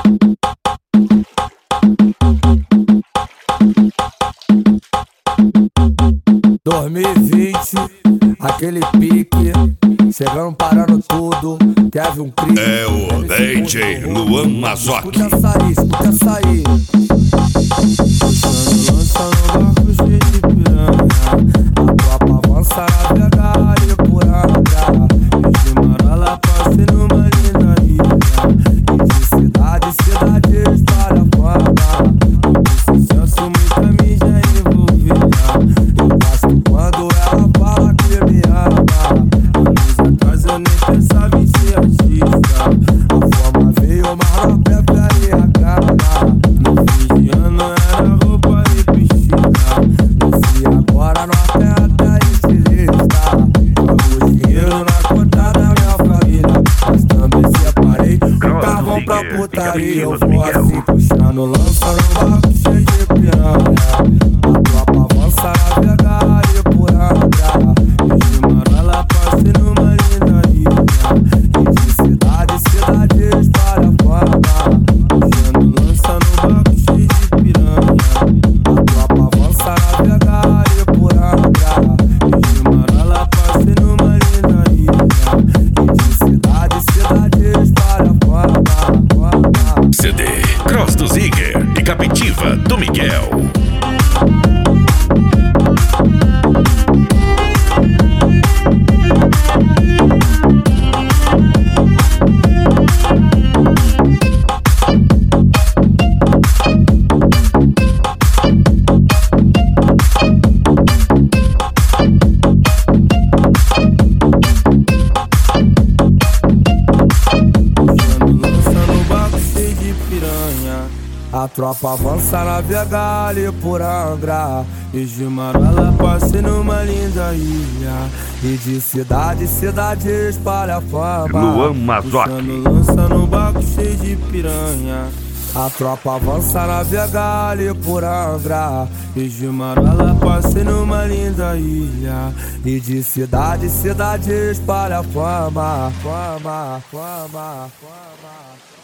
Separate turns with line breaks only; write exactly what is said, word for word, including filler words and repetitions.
dois mil e vinte, aquele pique, chegando parando tudo, teve um crime.
É o D J Luan Mazoc.
Escuta sair, escuta sair. Lançando barco cheio de piranha, a tropa avança na pegada e por andar. De Marola passe numa linda ilha, e de cidade em cidade espalha fama. De sucesso muita mídia envolvida. Eu gosto quando ela fala que me ama. Anos atrás eu nem pensava em ser artista. A fama veio, mas não prefere a grana. No fim de ano era roupa e piscina. Desci agora no terra estilista. Jogo dinheiro na conta da minha família, mas também separei o carvão pra putaria. Eu vou assim puxando, lançando barco cheio de piranha. A tropa avança na pegada e por andar. De Marola passe numa linda ilha, e de cidade em cidade espalha fama. Puxando, lançando barco cheio de piranha. A tropa avança na pegada e por andar. De Marola passe numa linda ilha, e de cidade em cidade espalha fama.
C D Cross do Ziger e Captiva do Miguel.
A tropa avança na Vega ali por Angra, e de Marola passe numa linda ilha, e de cidade em cidade espalha fama.
Luan Mazoc.
Puxando, lançando um barco cheio de piranha. A tropa avança na Vega ali por Angra, e de Marola passe numa linda ilha, e de cidade em cidade espalha fama. Fama, fama, fama.